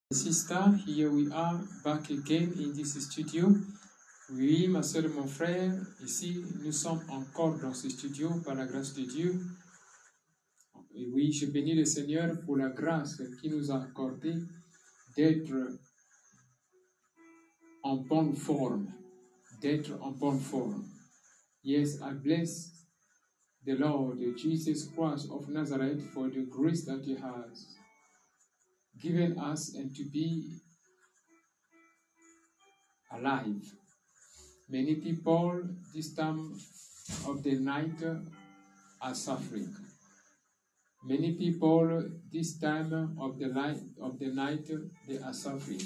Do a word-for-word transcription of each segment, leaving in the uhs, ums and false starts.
Sister, here we are back again in this studio. Oui, ma soeur et mon frère, ici nous sommes encore dans ce studio par la grâce de Dieu. Et oui, je bénis le Seigneur pour la grâce qu'il nous a accordée d'être en bonne forme, d'être en bonne forme. Yes, I bless the Lord Jesus Christ of Nazareth for the grace that He has given us and to be alive. Many people this time of the night are suffering. Many people this time of the night of the night they are suffering.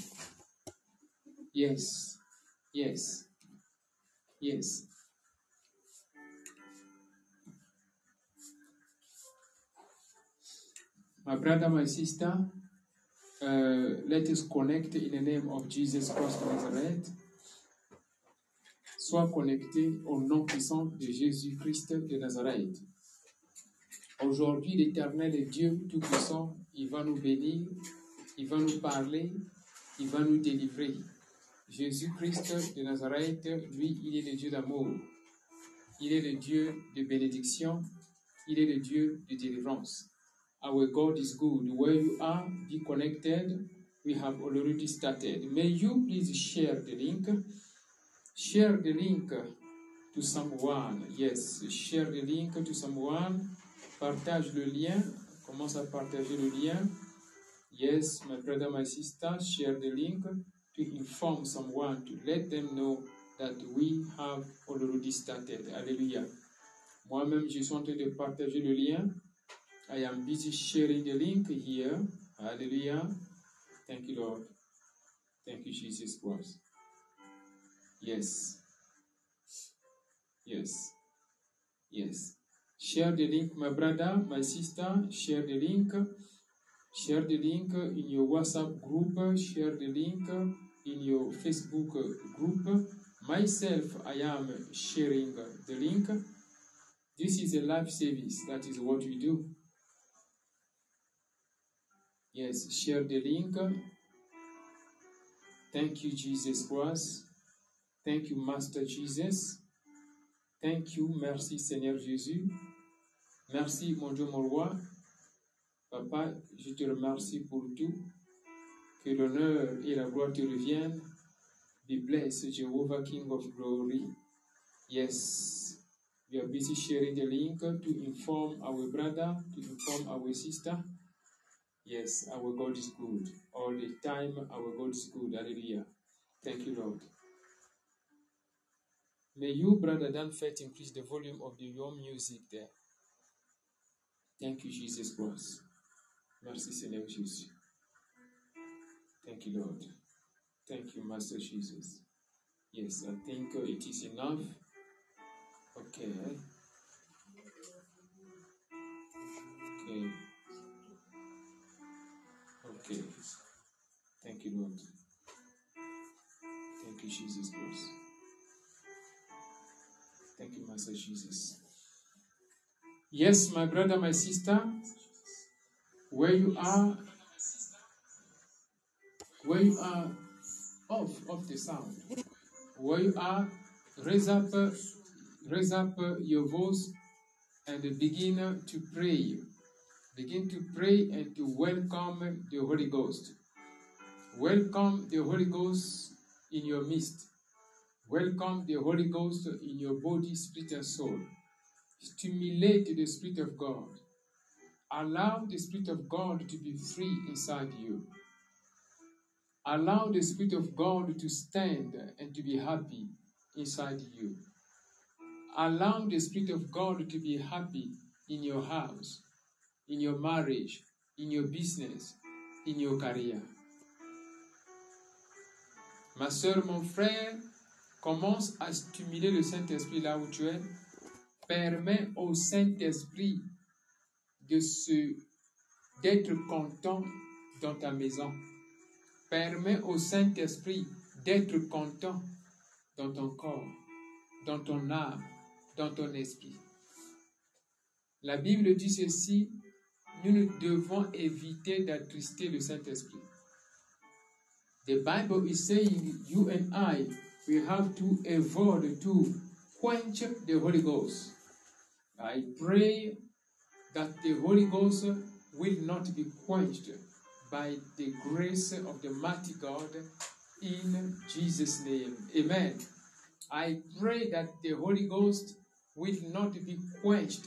Yes, yes, yes. My brother, my sister, uh, let us connect in the name of Jesus Christ of Nazareth. Sois connecté au nom puissant de Jésus-Christ de Nazareth. Aujourd'hui, l'Éternel est Dieu Tout-Puissant. Il va nous bénir, il va nous parler, il va nous délivrer. Jésus-Christ de Nazareth, lui, il est le Dieu d'amour. Il est le Dieu de bénédiction. Il est le Dieu de délivrance. Our God is good. Where you are, be connected. We have already started. May you please share the link. Share the link to someone. Yes, share the link to someone. Partage le lien. Commence à partager le lien. Yes, my brother, my sister, share the link to inform someone, to let them know that we have already started. Alléluia. Moi-même, je suis en train de partager le lien. I am busy sharing the link here. Hallelujah. Thank you, Lord. Thank you, Jesus Christ. Yes. Yes. Yes. Share the link, my brother, my sister. Share the link. Share the link in your WhatsApp group. Share the link in your Facebook group. Myself, I am sharing the link. This is a live service. That is what we do. Yes, share the link. Thank you, Jesus Christ. Thank you, Master Jesus. Thank you, merci, Seigneur Jésus. Merci, mon Dieu, mon roi. Papa, je te remercie pour tout. Que l'honneur et la gloire te reviennent. Be blessed, Jehovah, King of glory. Yes, we are busy sharing the link to inform our brother, to inform our sister. Yes, our God is good. All the time, our God is good. Hallelujah. Thank you, Lord. May you, Brother Dan Fett, increase the volume of the, your music there. Thank you, Jesus Christ. Merci, Seigneur Jésus. Thank you, Lord. Thank you, Master Jesus. Yes, I think uh, it is enough. Okay. Okay. Okay. Thank you, Lord. Thank you, Jesus Christ. Thank you, Master Jesus. Yes, my brother, my sister, where you are, where you are, off of the sound. Where you are, raise up, raise up your voice and begin to pray. Begin to pray and to welcome the Holy Ghost. Welcome the Holy Ghost in your midst. Welcome the Holy Ghost in your body, spirit, and soul. Stimulate the Spirit of God. Allow the Spirit of God to be free inside you. Allow the Spirit of God to stand and to be happy inside you. Allow the Spirit of God to be happy in your house, in your marriage, in your business, in your career. Ma soeur, mon frère, commence à stimuler le Saint-Esprit là où tu es. Permets au Saint-Esprit de se, d'être content dans ta maison. Permets au Saint-Esprit d'être content dans ton corps, dans ton âme, dans ton esprit. La Bible dit ceci, nous devons éviter d'attrister le Saint-Esprit. The Bible is saying you and I, we have to avoid to quench the Holy Ghost. I pray that the Holy Ghost will not be quenched by the grace of the mighty God in Jesus' name. Amen. I pray that the Holy Ghost will not be quenched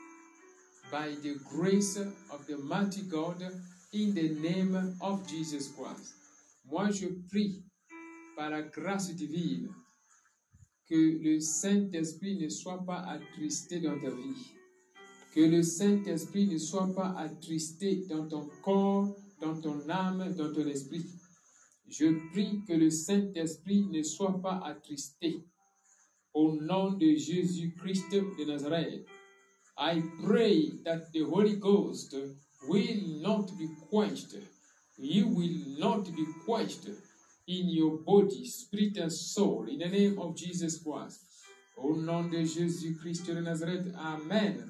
by the grace of the mighty God in the name of Jesus Christ. Moi, je prie par la grâce divine que le Saint-Esprit ne soit pas attristé dans ta vie. Que le Saint-Esprit ne soit pas attristé dans ton corps, dans ton âme, dans ton esprit. Je prie que le Saint-Esprit ne soit pas attristé. Au nom de Jésus-Christ de Nazareth, I pray that the Holy Ghost will not be quenched. You will not be quenched in your body, spirit and soul, in the name of Jesus Christ. Au nom de Jésus-Christ de Nazareth, Amen.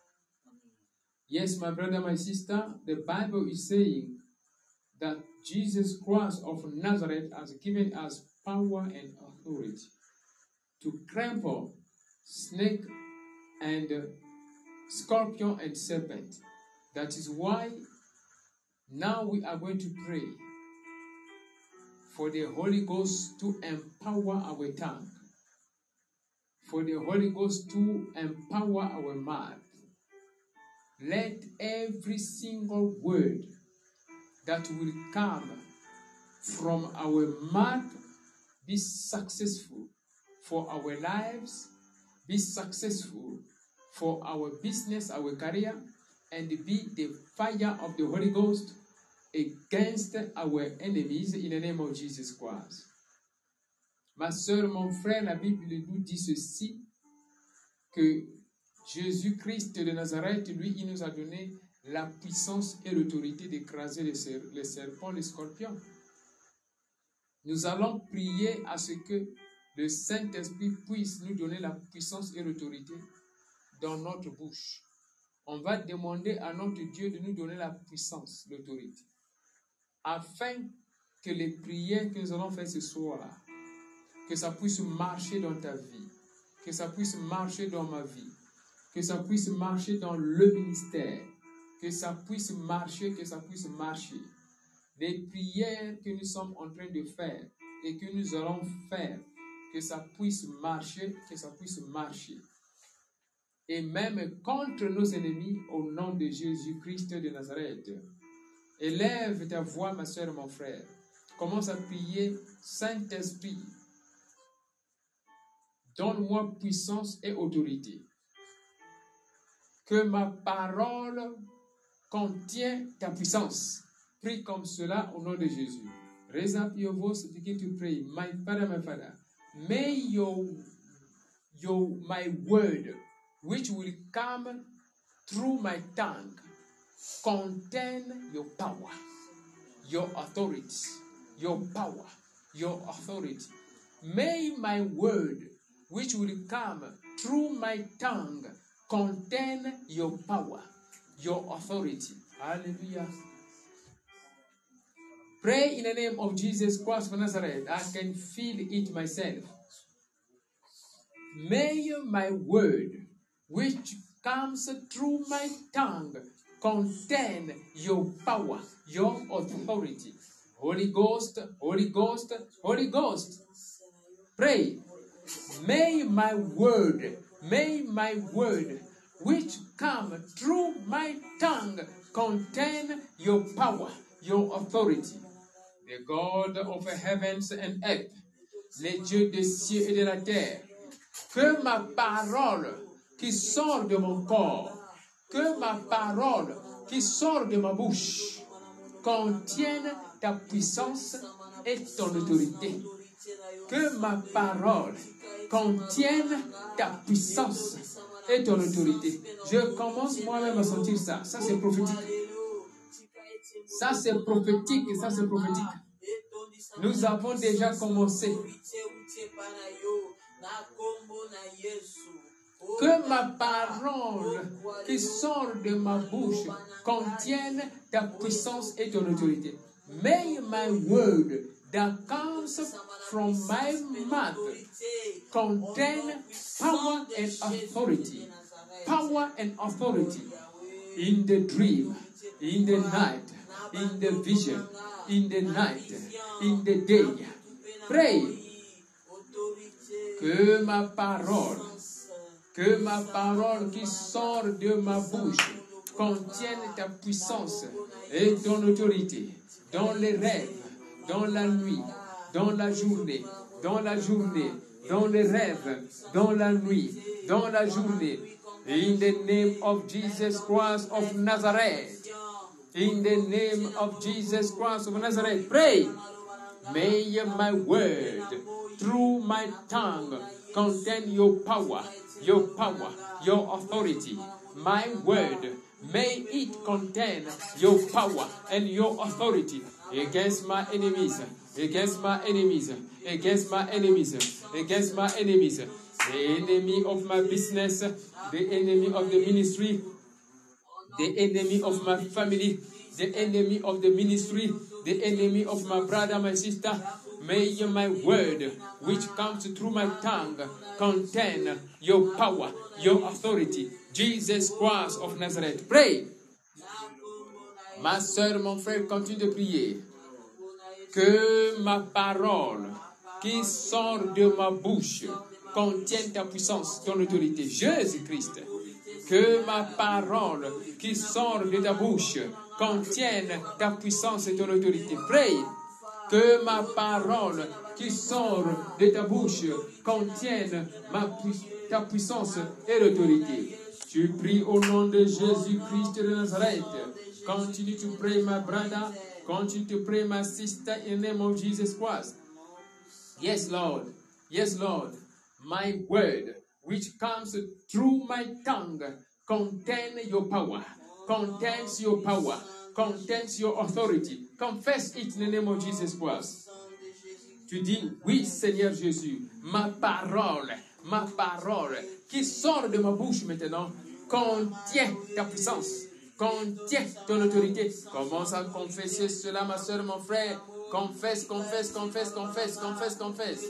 Yes, my brother, my sister, the Bible is saying that Jesus Christ of Nazareth has given us power and authority to trample snake and uh, scorpion and serpent. That is why now we are going to pray for the Holy Ghost to empower our tongue, for the Holy Ghost to empower our mouth. Let every single word that will come from our mouth be successful for our lives, be successful for our business, our career, and be the fire of the Holy Ghost against our enemies in the name of Jesus Christ. Ma sœur, mon frère, la Bible nous dit ceci, que Jésus-Christ de Nazareth, lui, il nous a donné la puissance et l'autorité d'écraser les, ser les serpents, les scorpions. Nous allons prier à ce que le Saint-Esprit puisse nous donner la puissance et l'autorité dans notre bouche. On va demander à notre Dieu de nous donner la puissance, l'autorité, afin que les prières que nous allons faire ce soir, que ça puisse marcher dans ta vie, que ça puisse marcher dans ma vie, que ça puisse marcher dans le ministère, que ça puisse marcher, que ça puisse marcher. Les prières que nous sommes en train de faire et que nous allons faire, que ça puisse marcher, que ça puisse marcher. Et même contre nos ennemis, au nom de Jésus-Christ de Nazareth. Élève ta voix, ma soeur, mon frère. Commence à prier, Saint-Esprit, donne-moi puissance et autorité. Que ma parole contienne ta puissance. Prie comme cela au nom de Jésus. Raise up your voice, begin to pray. My Father, my Father, may your, your, my word, which will come through my tongue, contain your power, your authority, your power, your authority. May my word, which will come through my tongue, contain your power, your authority. Hallelujah. Pray in the name of Jesus Christ of Nazareth. I can feel it myself. May my word, which comes through my tongue, contain your power, your authority. Holy Ghost, Holy Ghost, Holy Ghost. Pray. May my word, may my word, which come through my tongue, contain your power, your authority. The God of heavens and earth, les dieux des cieux et de la terre, que ma parole qui sort de mon corps, que ma parole qui sort de ma bouche contienne ta puissance et ton autorité. Que ma parole contienne ta puissance et ton autorité. Je commence moi-même à sentir ça. Ça, c'est prophétique. Ça, c'est prophétique. Ça, c'est prophétique. Nous avons déjà commencé. Que ma parole qui sort de ma bouche contienne ta puissance et ton autorité. May my word that comes from my mouth contain power and authority. Power and authority in the dream, in the night, in the vision, in the night, in the day. Pray que ma parole, que ma parole qui sort de ma bouche contienne ta puissance et ton autorité dans les rêves, dans la nuit, dans la journée, dans la journée, dans les rêves, dans la nuit, dans la journée. In the name of Jesus Christ of Nazareth. In the name of Jesus Christ of Nazareth. Pray. May my word through my tongue contain your power, your power, your authority. My word, may it contain your power and your authority against my enemies, against my enemies, against my enemies, against my enemies. The enemy of my business, the enemy of the ministry, the enemy of my family, the enemy of the ministry, the enemy of my brother, my sister. May my word, which comes through my tongue, contain your power, your authority. Jesus Christ of Nazareth. Pray. Ma soeur, mon frère, continue de prier. Que ma parole qui sort de ma bouche contienne ta puissance, ton autorité. Jésus-Christ. Que ma parole qui sort de ta bouche contienne ta puissance et ton autorité. Pray. Que ma parole qui sort de ta bouche contienne ma pu ta puissance et l'autorité. Tu pries au nom de Jésus-Christ de Nazareth. Continue to pray, my brother. Continue to pray, my sister, in the name of Jesus Christ. Yes, Lord. Yes, Lord. My word, which comes through my tongue, contains your power, contains your power, contains your authority. Confess it in the name of Jesus Christ. Tu dis, oui, Seigneur Jésus, ma parole, ma parole, qui sort de ma bouche maintenant, contient ta puissance, contient ton autorité. Commence à confesser cela, ma soeur, mon frère. Confesse, confesse, confesse, confesse, confesse, confesse.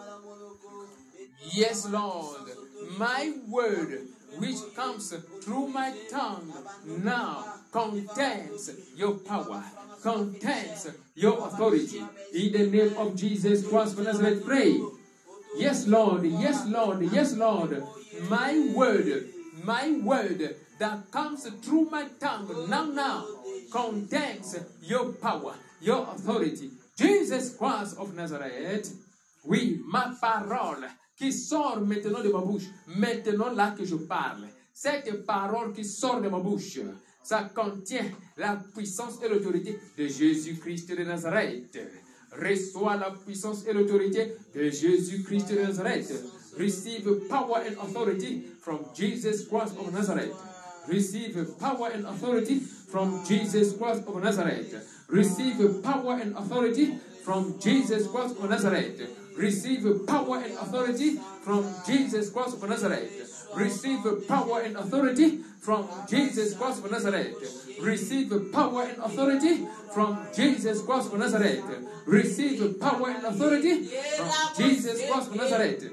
Yes, Lord, my word, which comes through my tongue, now contains your power, contains your authority. In the name of Jesus Christ of Nazareth, pray. Yes, Lord, yes, Lord, yes, Lord, my word, my word that comes through my tongue, now, now, contains your power, your authority. Jesus Christ of Nazareth, oui, ma parole qui sort maintenant de ma bouche, maintenant là que je parle, cette parole qui sort de ma bouche, ça contient la puissance et l'autorité de Jésus-Christ de Nazareth. Reçois la puissance et l'autorité de Jésus-Christ de Nazareth. Receive power and authority from Jesus Christ of Nazareth. Receive power and authority from Jesus Christ of Nazareth. Receive power and authority from Jesus Christ of Nazareth. Receive power and authority from Jesus Christ of Nazareth. Receive power and authority from Jesus Christ of Nazareth. Receive power and authority from Jesus Christ of Nazareth. Receive power and authority from Jesus Christ of Nazareth.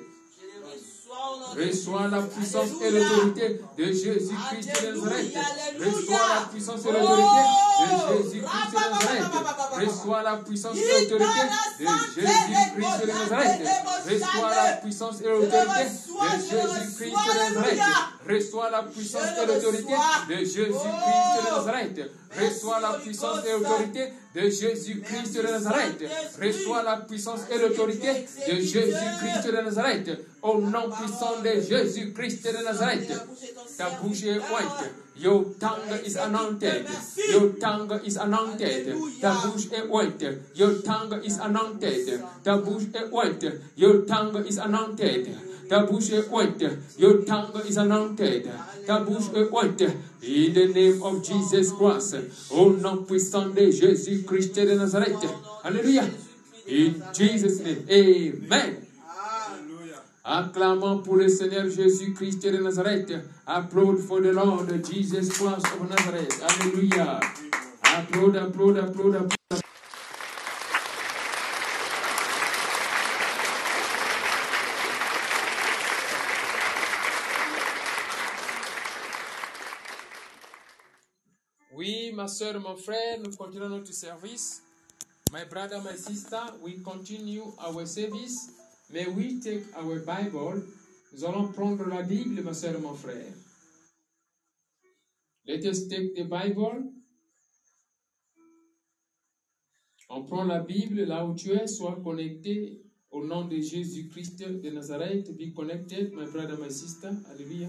Reçois la puissance et l'autorité de Jésus-Christ de Nazareth. Reçois la puissance et l'autorité de Jésus-Christ de Nazareth. Reçois la puissance et l'autorité de Jésus-Christ de Nazareth. Reçois la puissance et l'autorité de Jésus-Christ de Nazareth. Reçois la puissance et l'autorité de Jésus-Christ de Nazareth. Reçois la puissance et l'autorité de Jésus-Christ de Nazareth. Reçois la puissance et l'autorité de Jésus-Christ de Nazareth. Au nom puissant de Jésus-Christ de Nazareth. Ta bouche est ointe. Your tongue is anointed. Your tongue is anointed. Ta bouche est ointe. Your tongue is anointed. Ta bouche est ointe. Your tongue is anointed. Ta bouche est ointe. Your tongue is anointed. Ta bouche est ointe. In the name of Jesus Christ. Au nom puissant de Jésus-Christ de Nazareth. Alléluia. In Jesus' name. Amen. Acclamons pour le Seigneur Jésus-Christ de Nazareth. Applaud for the Lord Jesus Christ of Nazareth. Alléluia. Applaud, applaud, applaud, applaud. ma soeur, mon frère, nous continuons notre service. My brother, my sister, we continue our service. May we take our Bible. Nous allons prendre la Bible, ma soeur, mon frère. Let us take the Bible. On prend la Bible là où tu es, sois connecté au nom de Jésus-Christ de Nazareth. Be connected, my brother, my sister. Alléluia.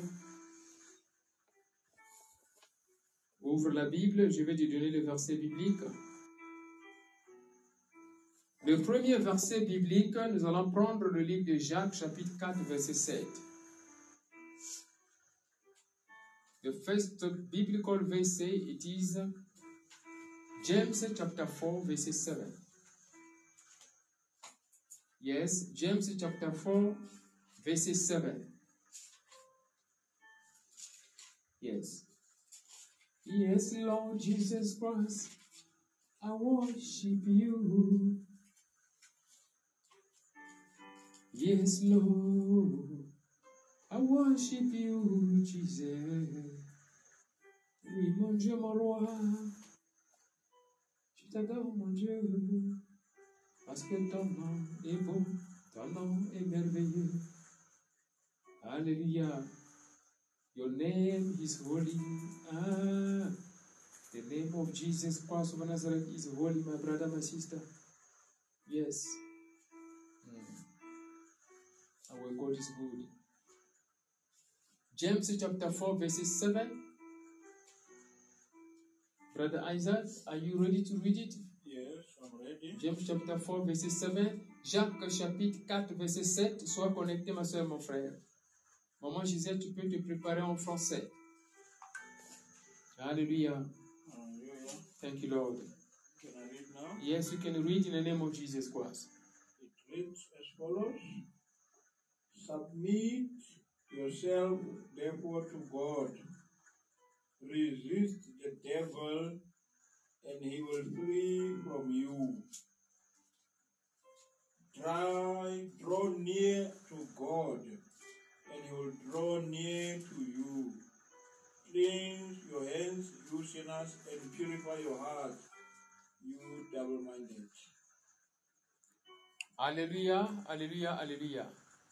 Ouvre la Bible, je vais te donner le verset biblique. Le premier verset biblique, nous allons prendre le livre de Jacques, chapitre quatre, verset sept. The first biblical verse, it is James chapter four, verse seven. Yes, James chapter four, verse seven. Yes. Yes, Lord Jesus Christ, I worship you. Yes, Lord, I worship you, Jesus. Oui, mon Dieu, mon roi, je t'adore, mon Dieu, parce que ton nom est beau, ton nom est merveilleux. Alléluia. Your name is holy. Ah, the name of Jesus Christ of Nazareth is holy, my brother, my sister. Yes. Mm. Our God is good. James chapter four, verse seven. Brother Isaac, are you ready to read it? Yes, I'm ready. James chapter four, verse seven. Jacques chapitre quatre, verset sept. Sois connecté, ma soeur, mon frère. Maman Gisèle, tu peux te préparer en français. Hallelujah. Hallelujah. Thank you, Lord. Can I read now? Yes, you can read in the name of Jesus Christ. It reads as follows. Submit yourself, therefore, to God. Resist the devil, and he will flee from you. Try, draw near to God, and he will draw near to you. Cleanse your hands, you sinners, and purify your hearts, you double-minded. Hallelujah, hallelujah, hallelujah.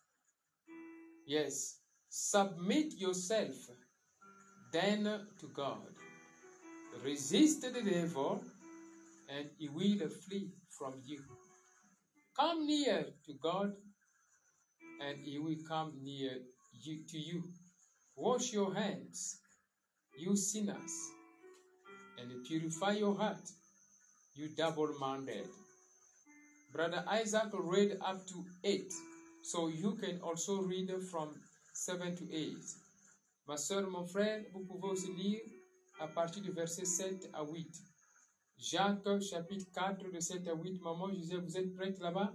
Yes. Submit yourself then to God. Resist the devil, and he will flee from you. Come near to God, and he will come near you to you. Wash your hands, you sinners, and purify your heart, you double-minded. Brother Isaac read up to eight, so you can also read from seven to eight. Ma soeur, mon frère, vous pouvez aussi lire à partir du verset sept à huit. Jacques chapitre quatre, de sept à huit. Maman, je disais, vous êtes prête là-bas?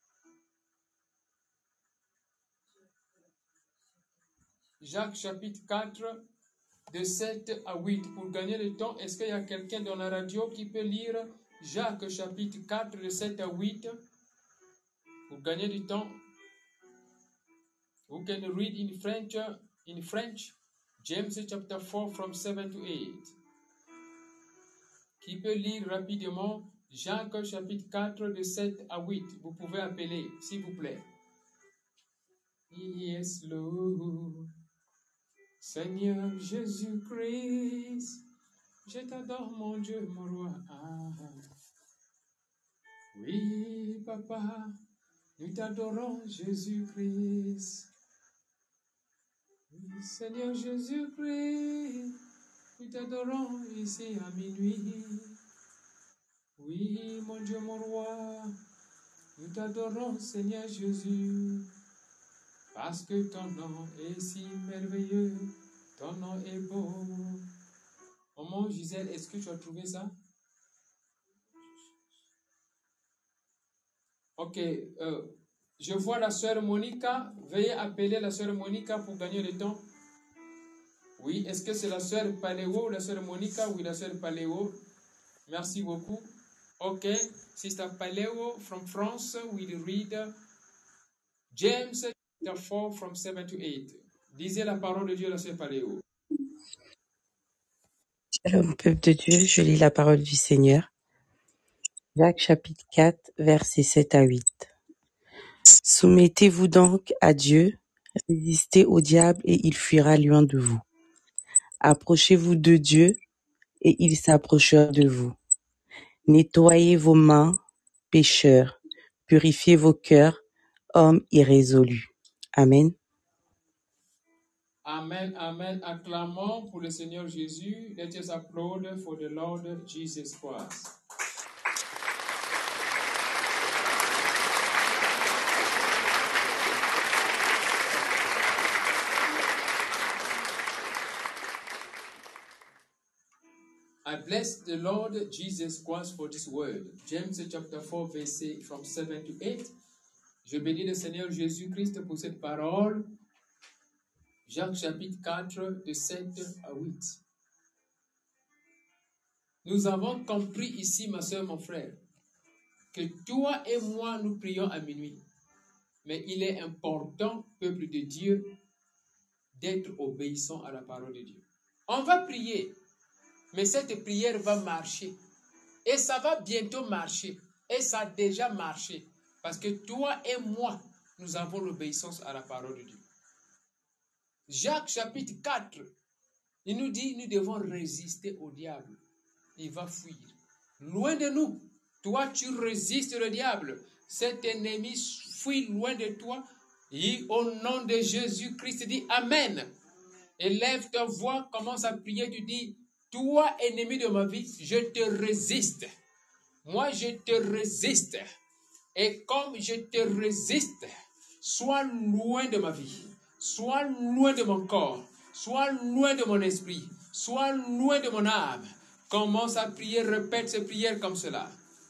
Jacques chapitre quatre, de sept à huit. Pour gagner le temps, est-ce qu'il y a quelqu'un dans la radio qui peut lire Jacques chapitre quatre, de sept à huit? Pour gagner du temps, who can read in French, in French, James chapter four from seven to eight. Qui peut lire rapidement Jacques chapitre quatre, de sept à huit? Vous pouvez appeler, s'il vous plaît. Yes, Lord. Seigneur Jésus-Christ, je t'adore, mon Dieu, mon roi. Ah. Oui, papa, nous t'adorons, Jésus-Christ. Oui, Seigneur Jésus-Christ, nous t'adorons ici à minuit. Oui, mon Dieu, mon roi, nous t'adorons, Seigneur Jésus, parce que ton nom est si merveilleux, ton nom est beau. Maman Gisèle, est-ce que tu as trouvé ça? Ok, euh, je vois la sœur Monica. Veuillez appeler la sœur Monica pour gagner le temps. Oui, est-ce que c'est la sœur Paléo ou la sœur Monica? Oui, la sœur Paléo. Merci beaucoup. Ok, Sister Paléo from France will read James chapter four from seven to eight. Lisez la parole de Dieu, la sœur Paléo. Shalom, peuple de Dieu, je lis la parole du Seigneur. Jacques chapitre quatre, versets sept à huit. Soumettez-vous donc à Dieu, résistez au diable et il fuira loin de vous. Approchez-vous de Dieu et il s'approchera de vous. Nettoyez vos mains, pécheurs, purifiez vos cœurs, hommes irrésolus. Amen. Amen, amen. Acclamons pour le Seigneur Jésus. Let us applaud for the Lord Jesus Christ. I bless the Lord Jesus Christ for this word. James chapter four, verset from seven to eight. Je bénis le Seigneur Jésus-Christ pour cette parole. Jacques chapitre quatre, de sept à huit. Nous avons compris ici, ma soeur, mon frère, que toi et moi, nous prions à minuit. Mais il est important, peuple de Dieu, d'être obéissant à la parole de Dieu. On va prier, mais cette prière va marcher. Et ça va bientôt marcher. Et ça a déjà marché. Parce que toi et moi, nous avons l'obéissance à la parole de Dieu. Jacques chapitre quatre, il nous dit, nous devons résister au diable. Il va fuir. Loin de nous. Toi, tu résistes le diable. Cet ennemi fuit loin de toi. Et au nom de Jésus-Christ, dis Amen. Élève ta voix, commence à prier, tu dis, toi, ennemi de ma vie, je te résiste. Moi, je te résiste. Et comme je te résiste, sois loin de ma vie. Sois loin de mon corps. Sois loin de mon esprit. Sois loin de mon âme. Commence à prier, répète ces prières comme cela.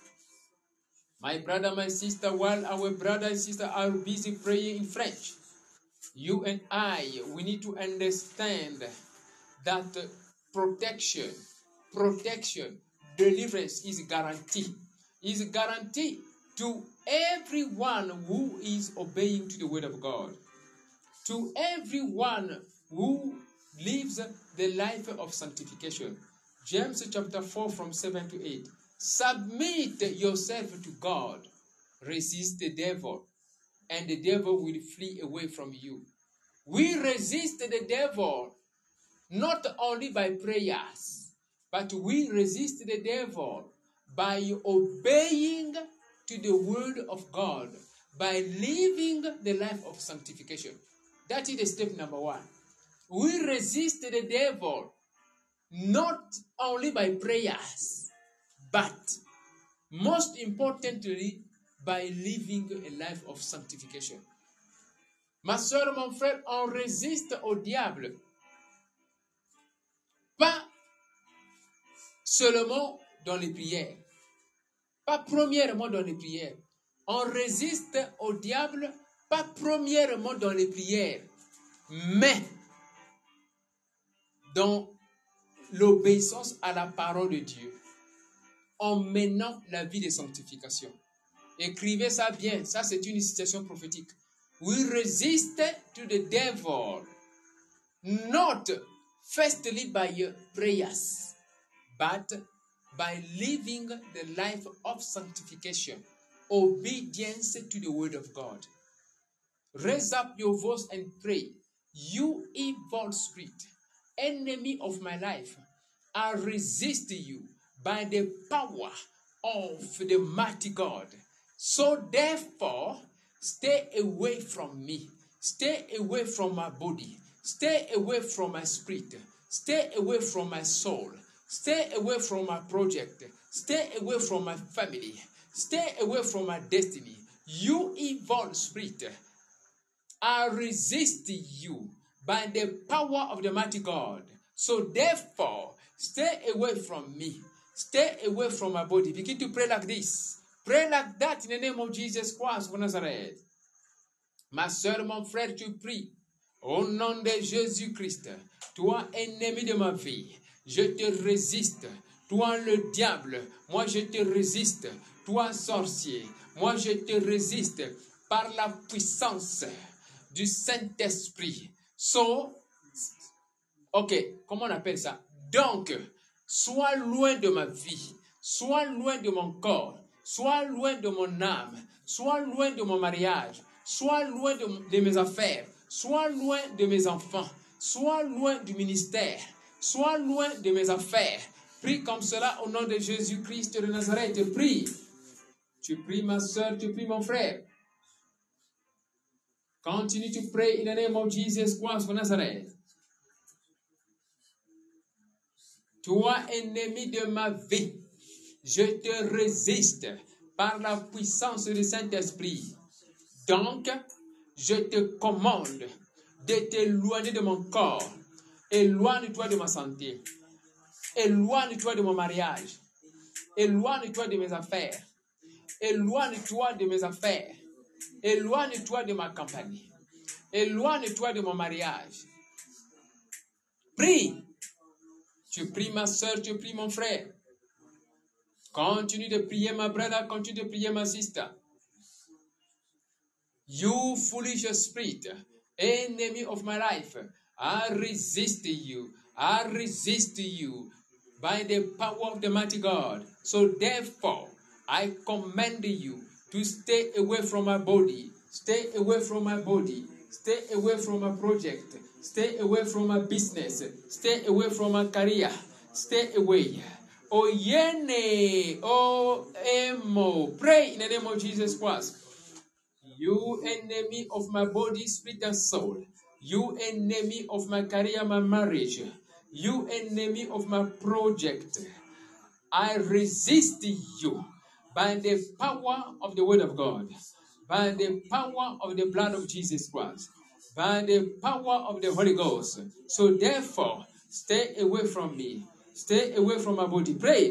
My brother, my sister, while our brother and sister are busy praying in French, you and I, we need to understand that protection, protection, deliverance is guaranteed. Is guaranteed to everyone who is obeying to the word of God. To everyone who lives the life of sanctification. James chapter four from seven to eight. Submit yourself to God. Resist the devil, and the devil will flee away from you. We resist the devil not only by prayers, but we resist the devil by obeying to the word of God, by living the life of sanctification. That is the step number one. We resist the devil not only by prayers, but most importantly, by living a life of sanctification. Ma soeur, mon frère, on résiste au diable, pas seulement dans les prières, pas premièrement dans les prières. On résiste au diable, pas premièrement dans les prières, mais dans l'obéissance à la parole de Dieu, en menant la vie de sanctification. Écrivez ça bien, ça c'est une citation prophétique. We resist to the devil, not firstly by prayers, but by living the life of sanctification, obedience to the word of God. Raise up your voice and pray. You evil spirit, enemy of my life, I resist you by the power of the mighty God. So therefore, stay away from me. Stay away from my body. Stay away from my spirit. Stay away from my soul. Stay away from my project. Stay away from my family. Stay away from my destiny. You evil spirit, I resist you by the power of the mighty God. So therefore, stay away from me. Stay away from my body. Begin to pray like this. Pray like that in the name of Jesus Christ of Nazareth. Ma soeur, mon frère, tu pries. Au nom de Jésus-Christ, toi, ennemi de ma vie, je te résiste. Toi, le diable, moi, je te résiste. Toi, sorcier, moi, je te résiste par la puissance du Saint-Esprit. So, ok, comment on appelle ça? Donc, Sois loin de ma vie. Sois loin de mon corps. Sois loin de mon âme. Sois loin de mon mariage. Sois loin de, de mes affaires. Sois loin de mes enfants. Sois loin du ministère. Sois loin de mes affaires. Prie comme cela au nom de Jésus-Christ de Nazareth. Prie. Tu pries ma soeur, tu pries mon frère. Continue to pray in the name of Jesus Christ of Nazareth. Toi, ennemi de ma vie, je te résiste par la puissance du Saint-Esprit. Donc, je te commande de t'éloigner de mon corps. Éloigne-toi de ma santé. Éloigne-toi de mon mariage. Éloigne-toi de mes affaires. Éloigne-toi de mes affaires. Éloigne-toi de ma compagnie. Éloigne-toi de mon mariage. Prie. Tu pries ma soeur, tu pries mon frère. Continue de prier ma brother, continue de prier ma sister. You foolish spirit, enemy of my life, I resist you. I resist you by the power of the mighty God. So therefore, I command you to stay away from my body. Stay away from my body. Stay away from my project. Stay away from my business. Stay away from my career. Stay away. Oh, yene, oh, emo. Pray in the name of Jesus Christ. You enemy of my body, spirit, and soul. You enemy of my career, my marriage. You enemy of my project. I resist you by the power of the word of God, by the power of the blood of Jesus Christ, by the power of the Holy Ghost. So therefore, stay away from me. Stay away from my body. Pray.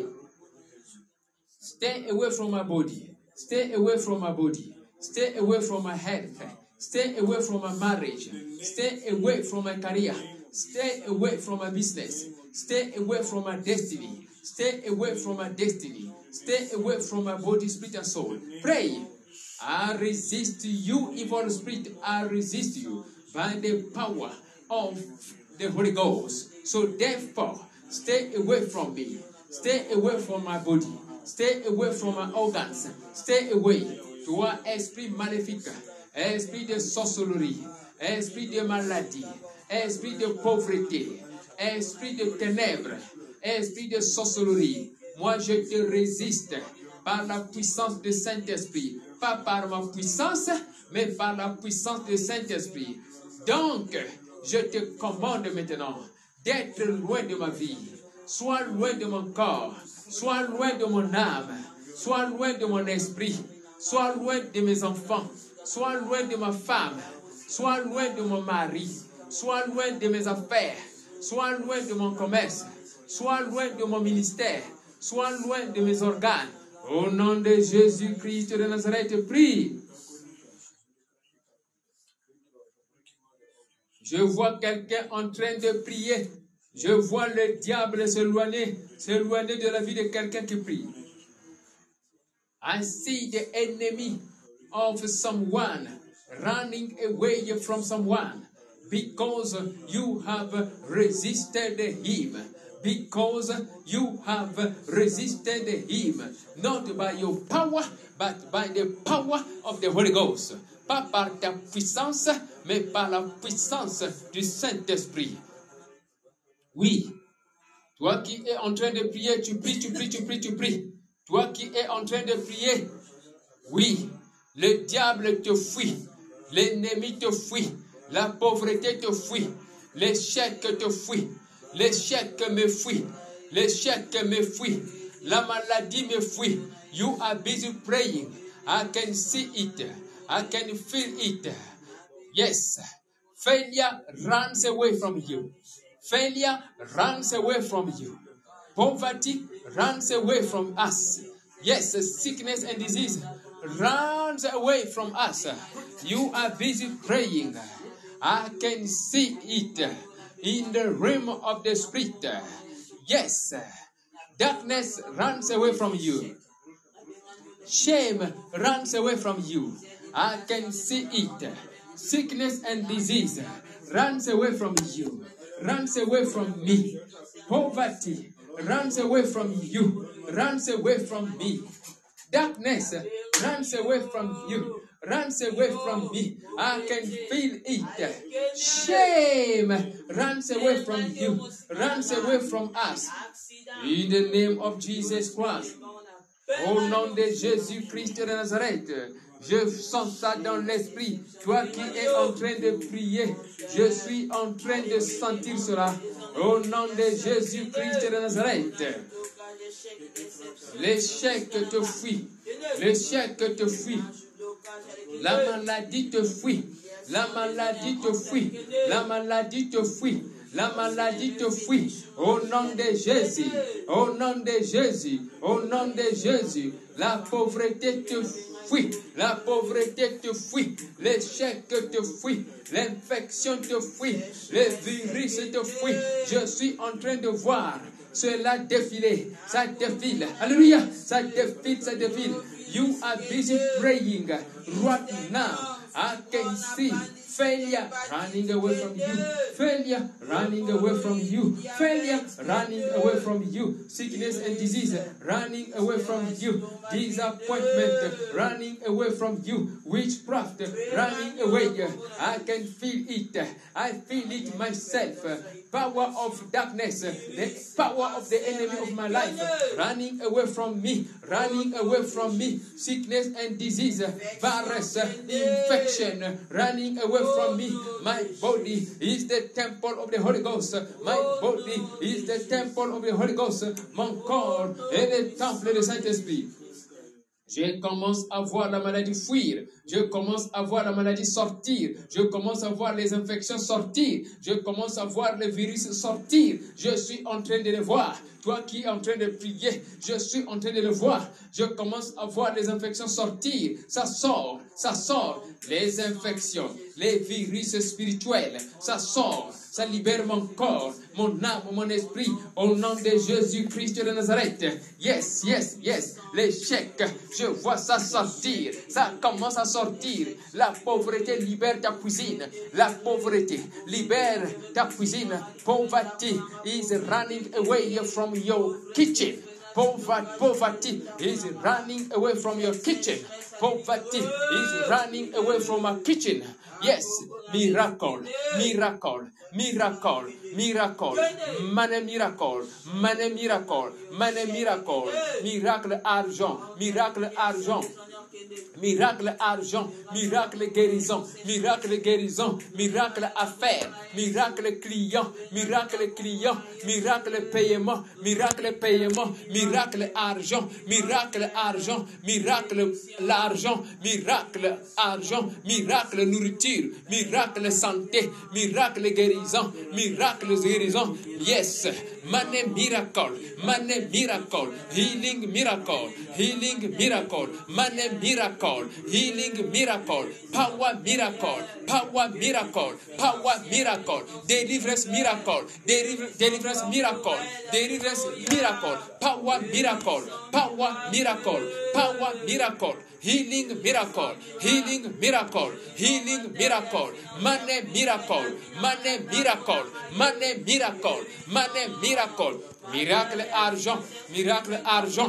Stay away from my body. Stay away from my body. Stay away from my health. Stay away from my marriage. Stay away from my career. Stay away from my business. Stay away from my destiny. Stay away from my destiny. Stay away from my body, spirit, and soul. Pray. I resist you, evil spirit. I resist you by the power of the Holy Ghost. So therefore, stay away from me. Stay away from my body. Stay away from my organs. Stay away. Toi, esprit maléfique, esprit de sorcellerie, esprit de maladie, esprit de pauvreté, esprit de ténèbres, esprit de sorcellerie, moi je te résiste par la puissance du Saint-Esprit. Pas par ma puissance, mais par la puissance du Saint-Esprit. Donc, je te commande maintenant d'être loin de ma vie. Sois loin de mon corps. Sois loin de mon âme. Sois loin de mon esprit. Sois loin de mes enfants. Sois loin de ma femme. Sois loin de mon mari. Sois loin de mes affaires. Sois loin de mon commerce. Sois loin de mon ministère. Sois loin de mes organes. Au nom de Jésus-Christ de Nazareth, prie. Je vois quelqu'un en train de prier. Je vois le diable s'éloigner, s'éloigner de la vie de quelqu'un qui prie. I see the enemy of someone running away from someone because you have resisted him. Because you have resisted him, not by your power, but by the power of the Holy Ghost. Pas par ta puissance, mais par la puissance du Saint-Esprit. Oui, toi qui es en train de prier, tu pries, tu pries, tu pries, tu pries. Toi qui es en train de prier, oui, le diable te fuit, l'ennemi te fuit, la pauvreté te fuit, l'échec te fuit. L'échec me fuit. L'échec me fuit. La maladie me fuit. You are busy praying. I can see it. I can feel it. Yes. Failure runs away from you. Failure runs away from you. Poverty runs away from us. Yes, sickness and disease runs away from us. You are busy praying. I can see it. In the realm of the spirit, yes, darkness runs away from you. Shame runs away from you. I can see it. Sickness and disease runs away from you. Runs away from me. Poverty runs away from you, runs away from me. Darkness runs away from you, runs away from me. I can feel it. Shame runs away from you, runs away from us. In the name of Jesus Christ. Au nom de Jésus-Christ de Nazareth, je sens ça dans l'esprit. Toi qui es en train de prier, je suis en train de sentir cela. Au nom de Jésus-Christ de Nazareth. L'échec te fuit. L'échec te fuit. La maladie te fuit. La maladie te fuit. La maladie te fuit. La maladie te fuit. Au nom de Jésus. Au nom de Jésus. Au nom de Jésus. La pauvreté te fuit. La pauvreté te fuit. L'échec te fuit. L'infection te fuit. Les virus te fuit. Je suis en train de voir cela défiler. Ça défile. Alléluia. Ça défile, ça défile. You are busy praying right now. I can see failure running away from you. Failure running away from you. Failure running away from you. Sickness and disease running away from you. Disappointment running away from you. Witchcraft running away. I can feel it. I feel it myself. Power of darkness, the power of the enemy of my life, running away from me, running away from me, sickness and disease, virus, infection, running away from me. My body is the temple of the Holy Ghost. My body is the temple of the Holy Ghost. Mon corps est le temple du Saint-Esprit. Je commence à voir la maladie fuir. Je commence à voir la maladie sortir. Je commence à voir les infections sortir. Je commence à voir les virus sortir. Je suis en train de le voir. Toi qui es en train de prier, je suis en train de le voir. Je commence à voir les infections sortir. Ça sort, ça sort. Les infections, les virus spirituels, ça sort. Ça libère mon corps, mon âme, mon esprit, au nom de Jésus-Christ de Nazareth. Yes, yes, yes. L'échec, je vois ça sortir. Ça commence à sortir. La pauvreté libère ta cuisine. La pauvreté libère ta cuisine. Poverty is running away from your kitchen. Poverty is running away from your kitchen. Poverty is running away from our kitchen. Yes, miracle, miracle, miracle, miracle, money miracle, money miracle, money miracle, miracle argent, miracle argent. Miracle argent, miracle guérison, miracle guérison, miracle affaire, miracle client, miracle client, miracle paiement, miracle paiement, miracle argent, miracle argent, miracle l'argent, miracle argent, miracle nourriture, miracle santé, miracle guérison, miracle guérison. Yes, money miracle, money miracle, healing miracle, healing miracle, money miracle, healing miracle, power miracle, power miracle, power miracle, deliverance miracle, deliver, deliverance miracle, deliverance miracle, power miracle, power miracle, power miracle, healing miracle, healing miracle, healing miracle, money miracle, money miracle, money miracle, money miracle, miracle argent, miracle argent.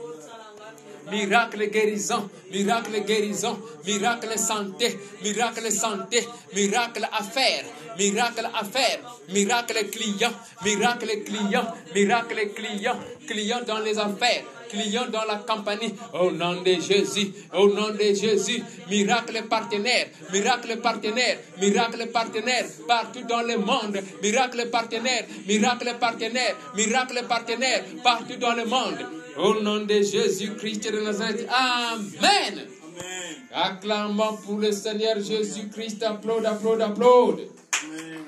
Miracle guérison, miracle guérison, miracle santé, miracle santé, miracle affaire, miracle affaire, miracle client, miracle client, miracle client, client dans les affaires, client dans la compagnie, au nom de Jésus, au nom de Jésus, miracle partenaire, miracle partenaire, miracle partenaire, partout dans le monde, miracle partenaire, miracle partenaire, miracle partenaire, partout dans le monde. Au nom de Jésus-Christ de Nazareth. Amen. Amen. Acclamons pour le Seigneur Jésus-Christ. Applaudis, applaudis, applaudis. Amen.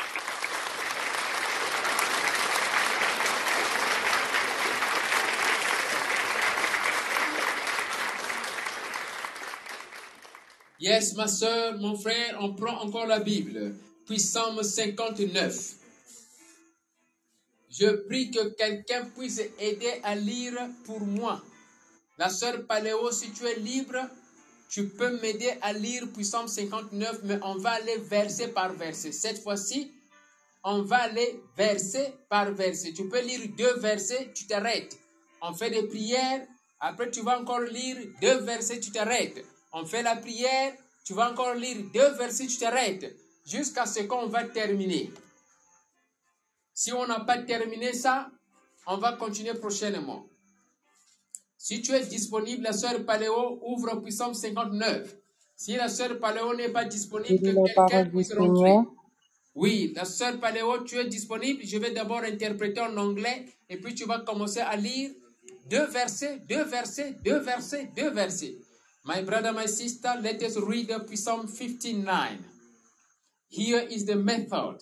Yes, ma soeur, mon frère, on prend encore la Bible. Puis Psaume cinquante-neuf. Je prie que quelqu'un puisse aider à lire pour moi. La sœur Paléo, si tu es libre, tu peux m'aider à lire puis Psaume cinquante-neuf, mais on va aller verset par verset. Cette fois-ci, on va aller verset par verset. Tu peux lire deux versets, tu t'arrêtes. On fait des prières, après tu vas encore lire deux versets, tu t'arrêtes. On fait la prière, tu vas encore lire deux versets, tu t'arrêtes. Jusqu'à ce qu'on va terminer. Si on n'a pas terminé ça, on va continuer prochainement. Si tu es disponible, la sœur Paléo ouvre Psaume cinquante-neuf. Si la sœur Paléo n'est pas disponible, Je lis que la quelqu'un parole du puisse Seigneur. rentrer. Oui, la sœur Paléo, tu es disponible. Je vais d'abord interpréter en anglais et puis tu vas commencer à lire deux versets, deux versets, deux versets, deux versets. My brother, my sister, let us read Psalm fifty-nine. Here is the method.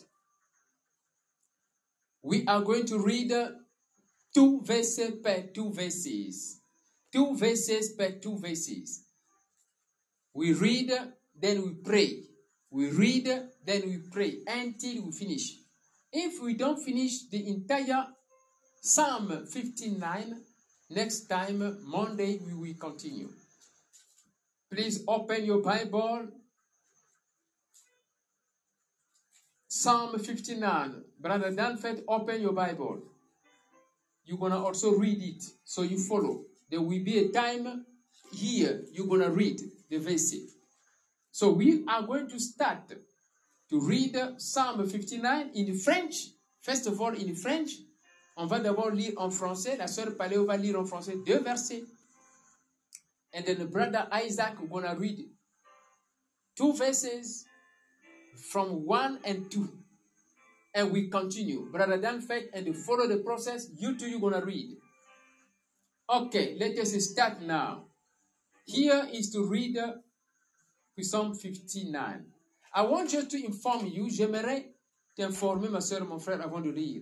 We are going to read two verses per two verses. Two verses per two verses. We read, then we pray. We read, then we pray until we finish. If we don't finish the entire Psalm fifty-nine, next time, Monday, we will continue. Please open your Bible. Psalm fifty-nine. Brother Danford, open your Bible. You're going to also read it, so you follow. There will be a time here you're going to read the verses. So we are going to start to read Psalm fifty-nine in French. First of all, in French. On va d'abord lire en français. La sœur Paléo va lire en français deux versets. And then the brother Isaac is going to read two verses from one and two. And we continue. Brother Danford, and you follow the process. You two, you're going to read. Okay, let us start now. Here is to read Psalm fifty-nine. I want just to inform you, j'aimerais t'informer, ma soeur, mon frère, avant de lire.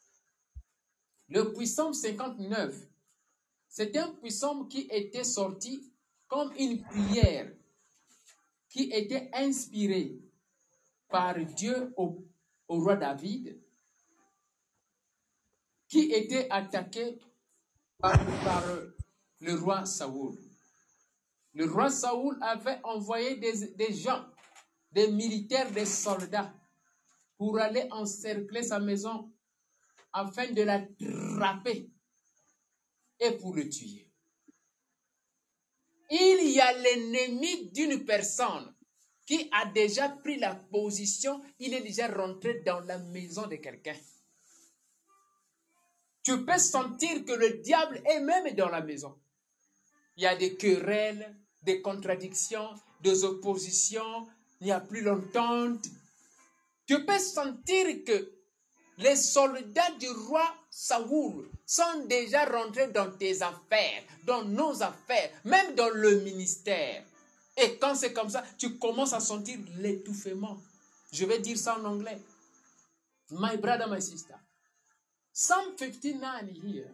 Le Psaume cinquante-neuf, c'est un psaume qui était sorti comme une prière qui était inspirée par Dieu au, au roi David, qui était attaqué par, par le roi Saoul. Le roi Saoul avait envoyé des, des gens, des militaires, des soldats, pour aller encercler sa maison afin de l'attraper et pour le tuer. Il y a l'ennemi d'une personne qui a déjà pris la position, il est déjà rentré dans la maison de quelqu'un. Tu peux sentir que le diable est même dans la maison. Il y a des querelles, des contradictions, des oppositions, il n'y a plus l'entente. Tu peux sentir que les soldats du roi Saoul sont déjà rentrés dans tes affaires, dans nos affaires, même dans le ministère. Et quand c'est comme ça, tu commences à sentir l'étouffement. Je vais dire ça en anglais. My brother, my sister. Psalm fifty-nine here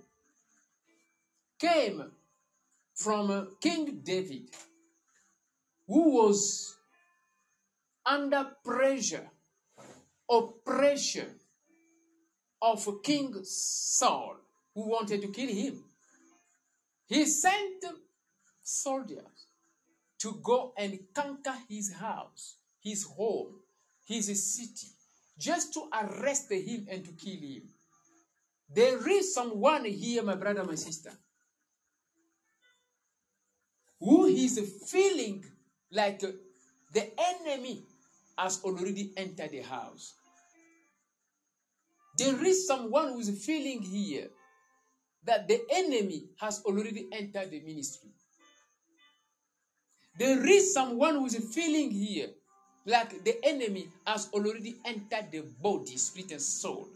came from King David, who was under pressure, oppression of King Saul, who wanted to kill him. He sent soldiers to go and conquer his house, his home, his city, just to arrest him and to kill him. There is someone here, my brother, my sister, who is feeling like the enemy has already entered the house. There is someone who is feeling here that the enemy has already entered the ministry. There is someone who is feeling here like the enemy has already entered the body, spirit, and soul.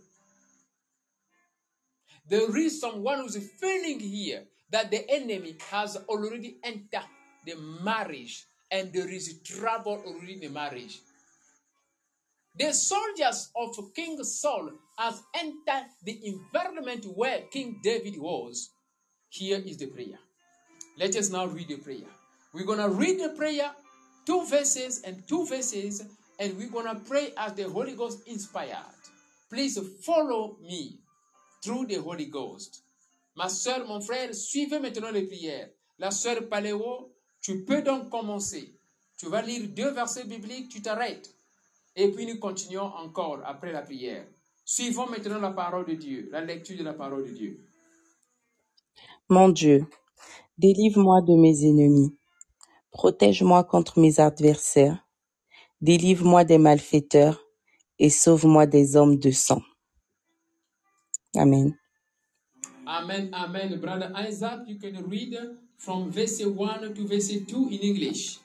There is someone who is feeling here that the enemy has already entered the marriage and there is trouble already in the marriage. The soldiers of King Saul have entered the environment where King David was. Here is the prayer. Let us now read the prayer. We're going to read the prayer, two verses and two verses, and we're going to pray as the Holy Ghost inspired. Please follow me through the Holy Ghost. Ma soeur, mon frère, suivez maintenant les prières. La soeur Paléo, tu peux donc commencer. Tu vas lire deux versets bibliques, tu t'arrêtes. Et puis nous continuons encore après la prière. Suivons maintenant la parole de Dieu, la lecture de la parole de Dieu. Mon Dieu, délivre-moi de mes ennemis. Protège-moi contre mes adversaires. Délivre-moi des malfaiteurs et sauve-moi des hommes de sang. Amen. Amen, amen. Brother Isaac, you can read from verse one to verse two in English.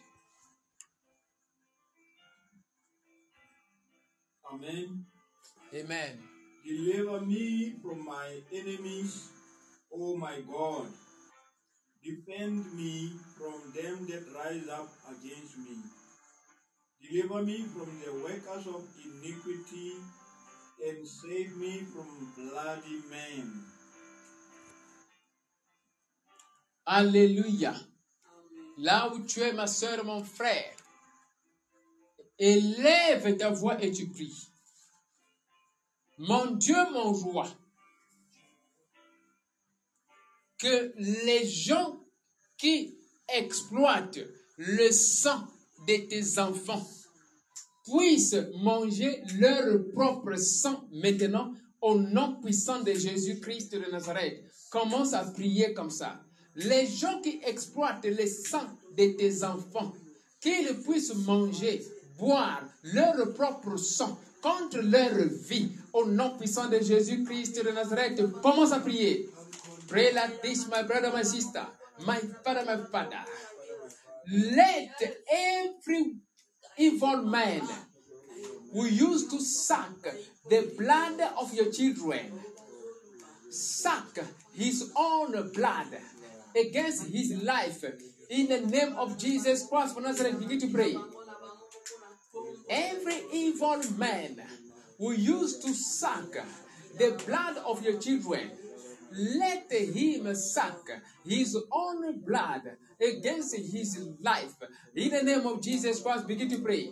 Amen. Amen. Deliver me from my enemies, O my God. Defend me from them that rise up against me. Deliver me from the workers of iniquity, and save me from bloody men. Alléluia. Là où tu es, ma soeur, mon frère, élève ta voix et tu pries. Mon Dieu, mon roi, que les gens qui exploitent le sang de tes enfants puissent manger leur propre sang maintenant au nom puissant de Jésus-Christ de Nazareth. Commence à prier comme ça. Les gens qui exploitent le sang de tes enfants, qu'ils puissent manger, boire leur propre sang contre leur vie au nom puissant de Jésus-Christ de Nazareth. Commence à prier. Pray like this, my brother, my sister, my father, my father. Let every evil man who used to suck the blood of your children suck his own blood against his life in the name of Jesus Christ of Nazareth. Begin to pray. Every evil man who used to suck the blood of your children, let him suck his own blood against his life. In the name of Jesus Christ, begin to pray.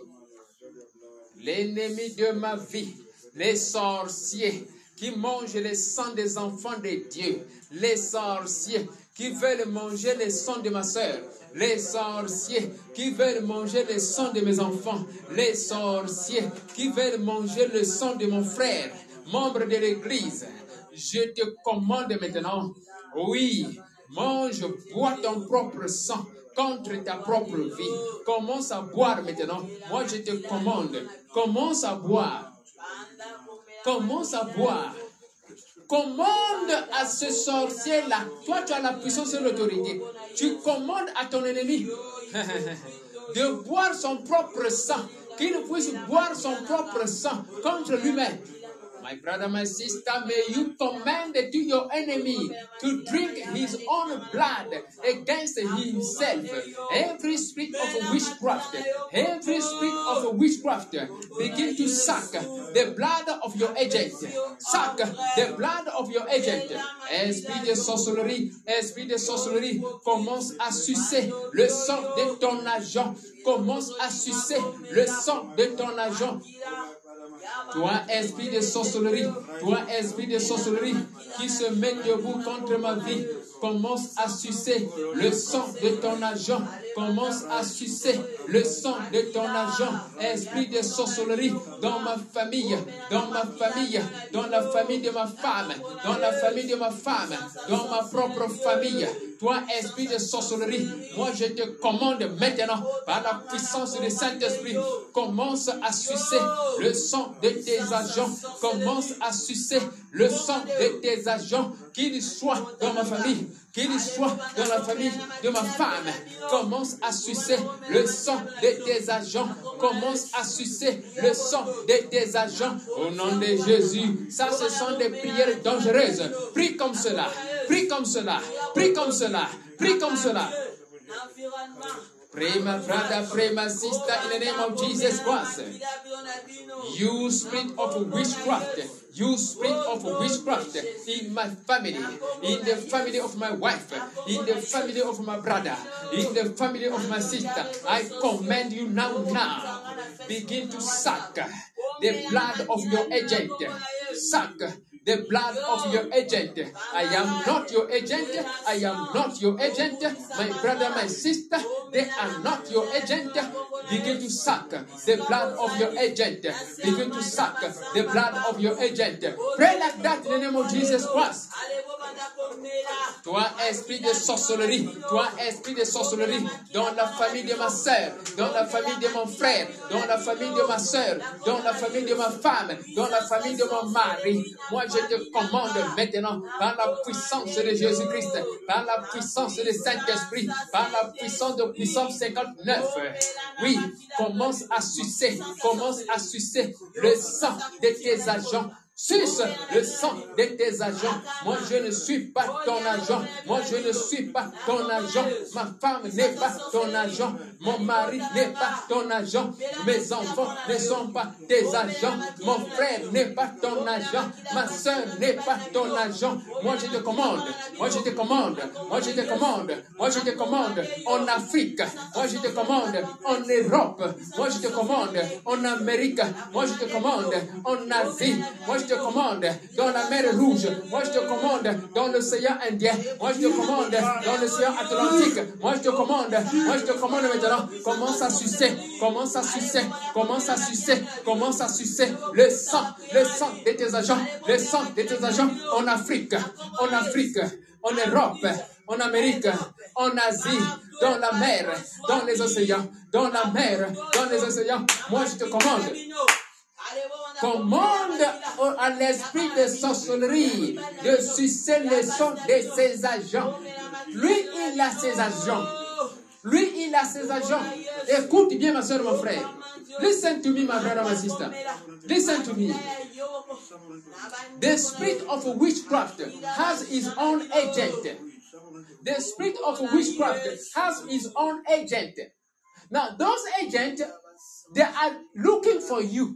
L'ennemi de ma vie, les sorciers qui mangent le sang des enfants de Dieu, les sorciers qui veulent manger le sang de ma soeur, les sorciers qui veulent manger le sang de mes enfants, les sorciers qui veulent manger le sang de mon frère, membre de l'Église. Je te commande maintenant, oui, mange, bois ton propre sang contre ta propre vie. Commence à boire maintenant. Moi, je te commande, commence à boire. Commence à boire. Commande à ce sorcier-là. Toi, tu as la puissance et l'autorité. Tu commandes à ton ennemi de boire son propre sang, qu'il puisse boire son propre sang contre lui-même. My brother, my sister, may you command to your enemy to drink his own blood against himself. Every spirit of witchcraft, every spirit of witchcraft, begin to suck the blood of your agent. Suck the blood of your agent. Esprit de sorcellerie, esprit de sorcellerie, commence à sucer le sang de ton agent. Commence à sucer le sang de ton agent. Toi, esprit de sorcellerie, toi, esprit de sorcellerie, qui se met debout contre ma vie, commence à sucer le sang de ton agent. Commence à sucer le sang de ton agent. Esprit de sorcellerie dans ma famille, dans ma famille, dans la famille de ma femme, dans la famille de ma femme, dans ma propre famille. Toi, esprit de sorcellerie, moi je te commande maintenant, par la puissance du Saint-Esprit, commence à sucer le sang de tes agents. Commence à sucer le sang de tes agents, qu'il soit dans ma famille, qu'il soit dans la famille de ma femme. Commence à sucer le sang de tes agents. Commence à sucer le sang de tes agents. Au nom de Jésus, ça ce sont des prières dangereuses. Prie comme cela, prie comme cela, prie comme cela, prie comme cela. Pray, my brother, pray, my sister, in the name of Jesus Christ. You spirit of witchcraft, you spirit of witchcraft in my family, in the family of my wife, in the family of my brother, in the family of my sister, I command you now, now, begin to suck the blood of your agent. Suck the blood of your agent. I am not your agent. I am not your agent. My brother, my sister, they are not your agent. Begin to suck the blood of your agent. Begin to suck the blood of your agent. Pray like that in the name of Jesus Christ. Toi, esprit de sorcellerie, toi, esprit de sorcellerie, dans la famille de ma soeur, dans la famille de mon frère, dans la famille de ma soeur, dans la famille de ma femme, dans la famille de mon mari. Moi, je te commande maintenant, par la puissance de Jésus-Christ, par la puissance du Saint-Esprit, par la puissance de puissance cinquante-neuf. Oui, commence à sucer, commence à sucer le sang de tes agents. Suce le sang de tes agents. Moi, je ne suis pas ton agent. Moi, je ne suis pas ton agent. Ma femme n'est pas ton agent. Mon mari n'est pas ton agent. Mes enfants ne sont pas tes agents. Mon frère n'est pas ton agent. Ma soeur n'est pas ton agent. Moi, je te commande. Moi, je te commande. Moi, je te commande. Moi, je te commande en Afrique. Moi, je te commande en Europe. Moi, je te commande en Amérique. Moi, je te commande en Asie. Moi, je te commande dans la mer Rouge. Moi, je te commande dans l'océan Indien. Moi, je te commande dans l'océan Atlantique. Moi, je te commande. Moi, je te commande maintenant. Commence à sucer. Commence à sucer. Commence à sucer. Commence à sucer le sang. Le sang de tes agents. Le sang de tes agents en Afrique. En Afrique. En Europe. En Amérique. En Asie. Dans la mer. Dans les océans. Dans la mer. Dans les océans. Moi, je te commande. Commande à l'esprit de sorcellerie de sucer le sang de ses agents. Lui, il a ses agents. Lui, il a ses agents. Écoute bien, ma soeur, mon frère. Listen to me, my brother, my sister. Listen to me. The spirit of witchcraft has his own agent. The spirit of witchcraft has his own agent. Now, those agents, they are looking for you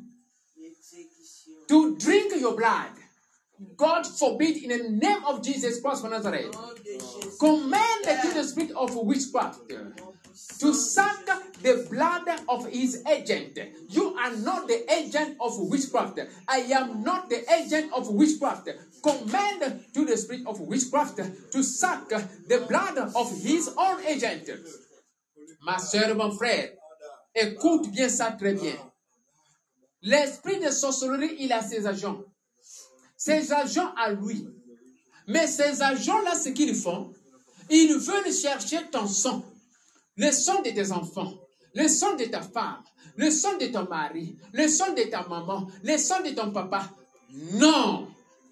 to drink your blood. God forbid in the name of Jesus Christ of Nazareth. Command to the spirit of witchcraft to suck the blood of his agent. You are not the agent of witchcraft. I am not the agent of witchcraft. Command to the spirit of witchcraft to suck the blood of his own agent. Ma soeur, mon frère, écoute bien ça très bien. L'esprit de sorcellerie, il a ses agents. Ses agents à lui. Mais ces agents-là, ce qu'ils font, ils veulent chercher ton sang. Le sang de tes enfants. Le sang de ta femme. Le sang de ton mari. Le sang de ta maman. Le sang de ton papa. Non.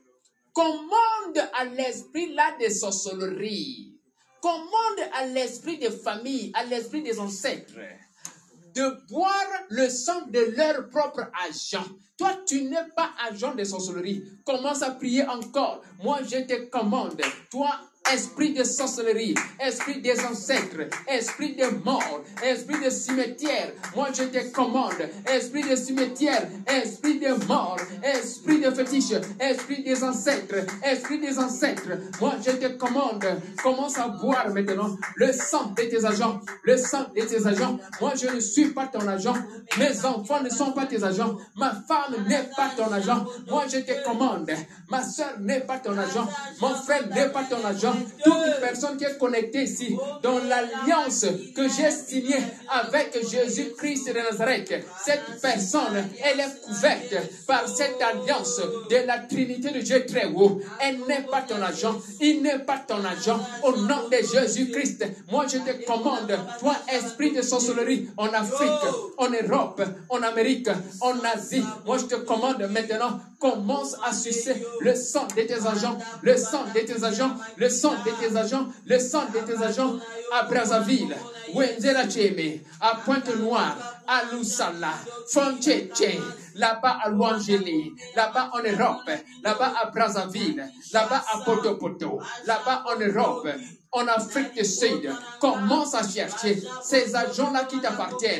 Commande à l'esprit-là de sorcellerie. Commande à l'esprit de famille, à l'esprit des ancêtres, de boire le sang de leur propre agent. Toi, tu n'es pas agent de sorcellerie. Commence à prier encore. Moi, je te commande. Toi, esprit de sorcellerie, esprit des ancêtres, esprit de mort, esprit de cimetière. Moi, je te commande. Esprit de cimetière, esprit de mort, esprit de fétiche, esprit des ancêtres, esprit des ancêtres. Moi, je te commande. Commence à boire maintenant le sang de tes agents. Le sang de tes agents. Moi, je ne suis pas ton agent. Mes enfants ne sont pas tes agents. Ma femme n'est pas ton agent. Moi, je te commande. Ma soeur n'est pas ton agent. Mon frère n'est pas ton agent. Toute personne qui est connectée ici, dans l'alliance que j'ai signée avec Jésus-Christ de Nazareth, cette personne, elle est couverte par cette alliance de la Trinité de Dieu très haut. Elle n'est pas ton agent. Il n'est pas ton agent. Au nom de Jésus-Christ, moi je te commande, toi esprit de sorcellerie en Afrique, en Europe, en Amérique, en Asie, moi je te commande maintenant, commence à sucer le sang de tes agents, le sang de tes agents, le sang de tes agents, le sang de tes agents à Brazzaville, Wenzera Cheme, à Pointe-Noire, à Lusala, Foncheche, là-bas à Louangeli, là-bas en Europe, là-bas à Brazzaville, là-bas à Poto-Poto, là-bas en Europe, en Afrique du Sud. Commence à chercher ces agents-là qui t'appartiennent.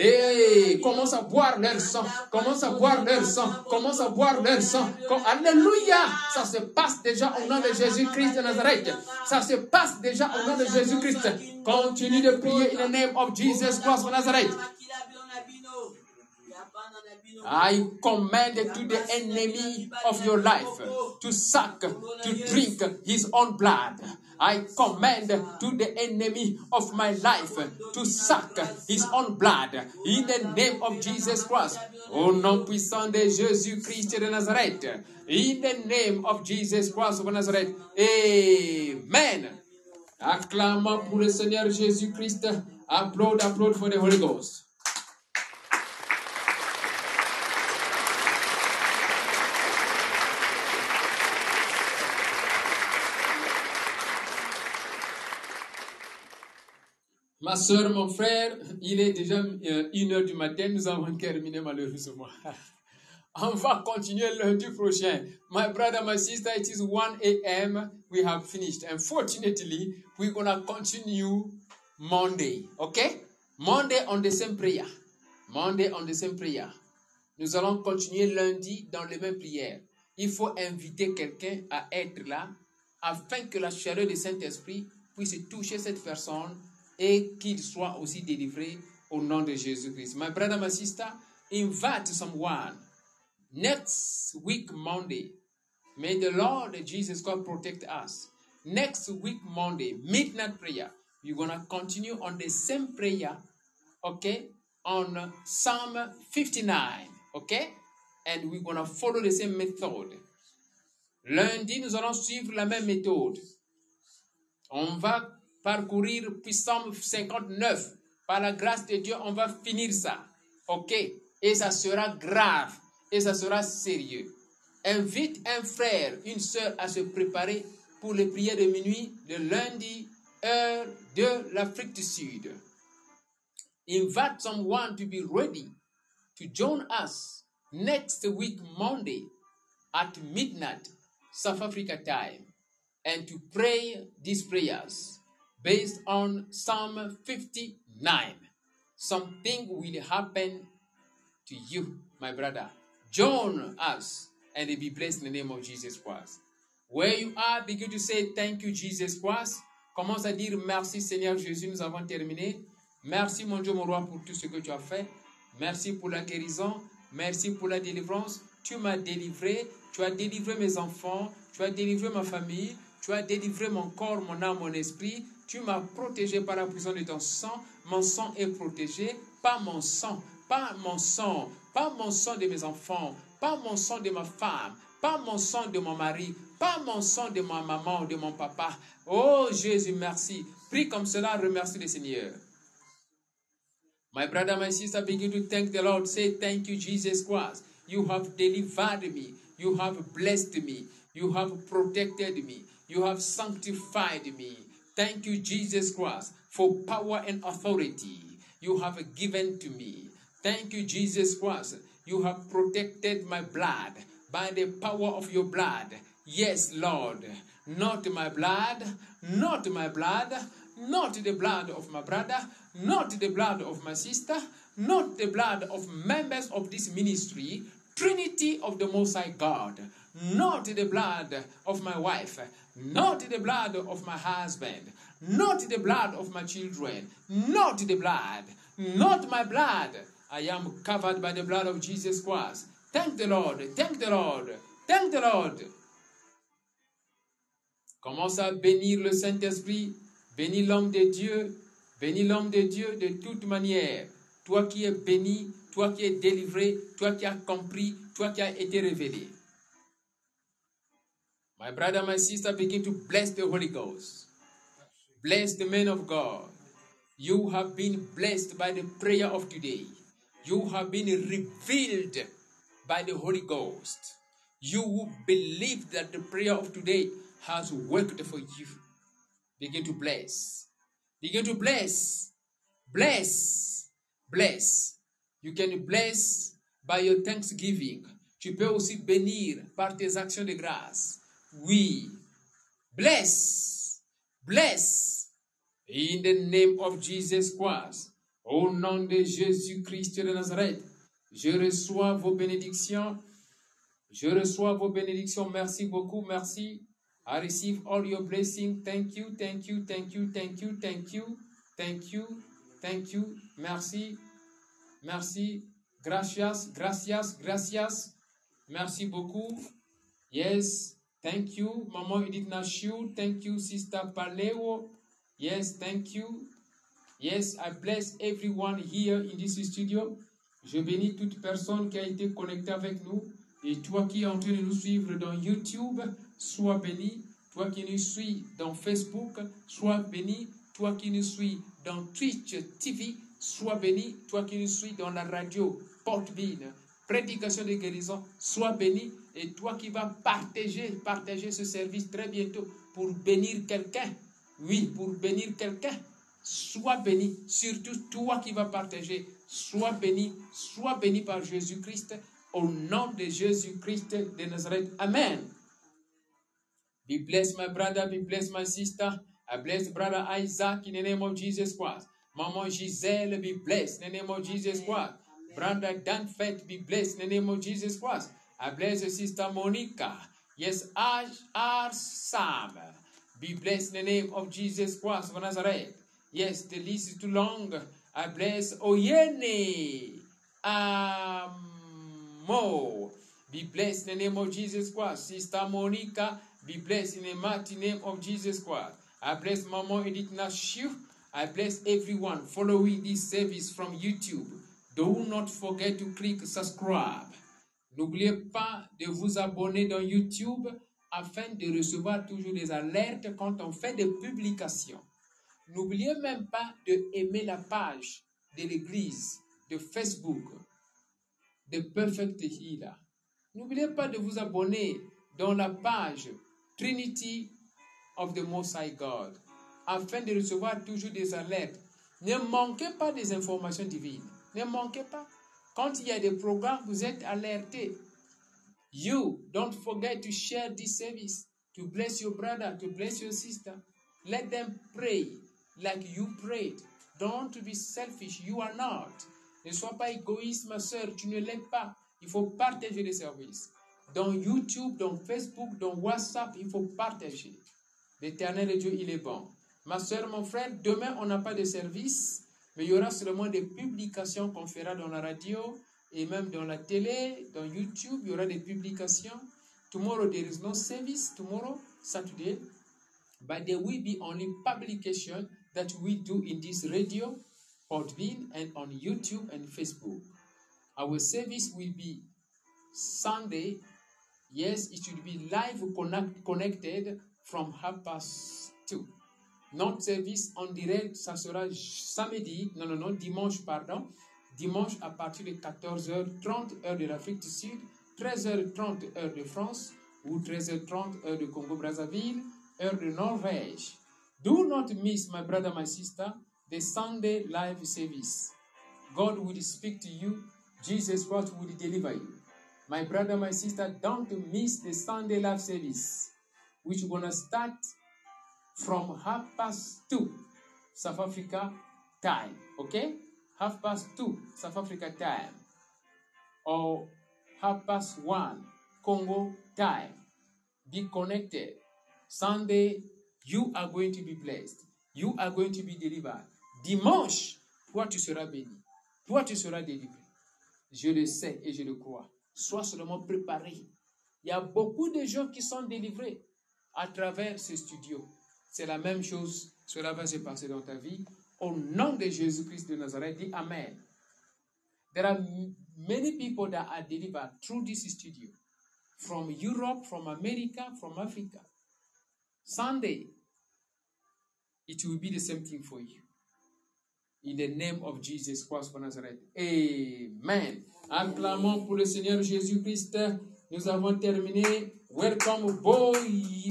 Et commence à boire leur sang. Commence à boire leur sang. Commence à boire leur sang. Alléluia! Ça se passe déjà au nom de Jésus-Christ de Nazareth. Ça se passe déjà au nom de Jésus-Christ. Continue de prier in the name of Jesus Christ of Nazareth. I command to the enemy of your life to suck, to drink his own blood. I command to the enemy of my life to suck his own blood in the name of Jesus Christ. Au nom puissant de Jésus-Christ de Nazareth. In the name of Jesus Christ of Nazareth. Amen. Acclamons pour le Seigneur Jésus-Christ. Applaud, applaud for the Holy Ghost. Ma soeur, mon frère, il est déjà euh, une heure du matin, nous avons terminé malheureusement. On va continuer lundi prochain. My brother, my sister, it is one a m We have finished. Unfortunately, we're going to continue Monday. Okay? Monday on the same prayer. Monday on the same prayer. Nous allons continuer lundi dans les mêmes prières. Il faut inviter quelqu'un à être là afin que la chaleur du Saint-Esprit puisse toucher cette personne et qu'il soit aussi délivré au nom de Jésus-Christ. My brother, my sister, invite someone. Next week, Monday, may the Lord Jesus God protect us. Next week, Monday, midnight prayer, we're going to continue on the same prayer, okay, on Psalm fifty-nine, okay? And we're going to follow the same method. Lundi, nous allons suivre la même méthode. On va parcourir Psaume cinquante-neuf. Par la grâce de Dieu, on va finir ça. OK? Et ça sera grave. Et ça sera sérieux. Invite un frère, une sœur à se préparer pour les prières de minuit de lundi, heure de l'Afrique du Sud. Invite someone to be ready to join us next week, Monday, at midnight, South Africa time, and to pray these prayers based on Psalm fifty-nine. Something will happen to you, my brother. Join us and be blessed in the name of Jesus Christ. Where you are, begin to say thank you, Jesus Christ. Commence à dire merci, Seigneur Jésus, nous avons terminé. Merci, mon Dieu, mon roi, pour tout ce que tu as fait. Merci pour la guérison. Merci pour la délivrance. Tu m'as délivré. Tu as délivré mes enfants. Tu as délivré ma famille. Tu as délivré mon corps, mon âme, mon esprit. Tu m'as protégé par la puissance de ton sang. Mon sang est protégé. Pas mon sang, pas mon sang, pas mon sang de mes enfants, pas mon sang de ma femme, pas mon sang de mon mari, pas mon sang de ma maman ou de mon papa. Oh Jésus, merci. Prie comme cela, remercie le Seigneur. My brother, my sister, begin to thank the Lord. Say, thank you, Jesus Christ. You have delivered me. You have blessed me. You have protected me. You have sanctified me. Thank you, Jesus Christ, for power and authority you have given to me. Thank you, Jesus Christ. You have protected my blood by the power of your blood. Yes, Lord. Not my blood, not my blood, not the blood of my brother, not the blood of my sister, not the blood of members of this ministry, Trinity of the Most High God, not the blood of my wife, not the blood of my husband, not the blood of my children, not the blood, not my blood. I am covered by the blood of Jesus Christ. Thank the Lord, thank the Lord, thank the Lord. Commence à bénir le Saint-Esprit, bénis l'homme de Dieu, bénis l'homme de Dieu de toute manière. Toi qui es béni, toi qui es délivré, toi qui as compris, toi qui as été révélé. My brother, my sister, begin to bless the Holy Ghost. Bless the men of God. You have been blessed by the prayer of today. You have been revealed by the Holy Ghost. You believe that the prayer of today has worked for you. Begin to bless. Begin to bless. Bless. Bless. You can bless by your thanksgiving. Tu peux aussi bénir par tes actions de grâce. Oui. Bless. Bless. In the name of Jesus Christ. Au nom de Jésus-Christ de Nazareth. Je reçois vos bénédictions. Je reçois vos bénédictions. Merci beaucoup. Merci. I receive all your blessings. Thank you, thank you, thank you, thank you, thank you, thank you, thank you. Merci, merci. Gracias, gracias, gracias. Merci beaucoup. Yes, thank you. Maman Edith Nashu, thank you. Sister Paleo, yes, thank you. Yes, I bless everyone here in this studio. Je bénis toute personne qui a été connectée avec nous. Et toi qui es en train de nous suivre dans YouTube, sois béni. Toi qui nous suis dans Facebook, sois béni. Toi qui nous suis dans Twitch T V, sois béni. Toi qui nous suis dans la radio Porte-Bine, prédication de guérison, sois béni. Et toi qui vas partager, partager ce service très bientôt pour bénir quelqu'un. Oui, pour bénir quelqu'un. Sois béni, surtout toi qui vas partager, sois béni, sois béni par Jésus-Christ, au nom de Jésus-Christ de Nazareth. Amen. Be blessed, my brother, be blessed, my sister. I bless brother Isaac in the name of Jesus Christ. Mama Giselle, be blessed in the name of Jesus Christ. Brother Danfet, be blessed in the name of Jesus Christ. I bless sister Monica. Yes, Ash R. Sam. Be blessed in the name of Jesus Christ of Nazareth. Yes, the list is too long. I bless Oyene Amo. Be blessed in the name of Jesus Christ. Sister Monica, be blessed in the mighty name of Jesus Christ. I bless Maman Edith Nashu. I bless everyone following this service from YouTube. Do not forget to click subscribe. N'oubliez pas de vous abonner dans YouTube afin de recevoir toujours des alertes quand on fait des publications. N'oubliez même pas de aimer la page de l'église de Facebook de Perfect Healer. N'oubliez pas de vous abonner dans la page Trinity of the Most High God afin de recevoir toujours des alertes. Ne manquez pas des informations divines. Ne manquez pas. Quand il y a des programmes, vous êtes alertés. You, don't forget to share this service, to bless your brother, to bless your sister. Let them pray like you prayed. Don't be selfish. You are not. Ne sois pas égoïste, ma soeur. Tu ne l'es pas. Il faut partager les services. Dans YouTube, dans Facebook, dans WhatsApp, il faut partager. L'Éternel Dieu, il est bon. Ma soeur, mon frère, demain, on n'a pas de service, mais il y aura seulement des publications qu'on fera dans la radio et même dans la télé, dans YouTube, il y aura des publications. Tomorrow, there is no service. Tomorrow, Saturday. But there will be only publication that we do in this radio, Podbean, and on YouTube and Facebook. Our service will be Sunday. Yes, it should be live connect, connected from half past two. Notre service en direct, ça sera samedi, non, non, non, dimanche, pardon, dimanche à partir de quatorze heures trente, heure de l'Afrique du Sud, treize heures trente, heure de France, ou treize heures trente, heure de Congo-Brazzaville, heure de Norvège. Do not miss, my brother, my sister, the Sunday live service. God will speak to you. Jesus Christ will deliver you. My brother, my sister, don't miss the Sunday live service, which is going to start from half past two South Africa time. Okay? Half past two South Africa time. Or half past one Congo time. Be connected. Sunday, you are going to be blessed. You are going to be delivered. Dimanche, toi tu seras béni. Toi tu seras délivré. Je le sais et je le crois. Sois seulement préparé. Il y a beaucoup de gens qui sont délivrés à travers ce studio. C'est la même chose. Cela va se passer dans ta vie. Au nom de Jésus-Christ de Nazareth, dis Amen. There are many people that are delivered through this studio. From Europe, from America, from Africa. Sunday, it will be the same thing for you. In the name of Jesus Christ of Nazareth. Amen. Acclamons pour le Seigneur Jésus-Christ. Nous avons terminé. Welcome, Boy,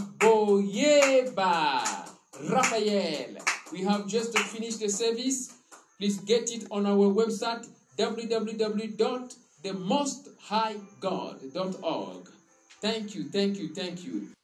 Boyeba, Raphael. We have just finished the service. Please get it on our website, w w w dot the most high god dot org. Thank you, thank you, thank you.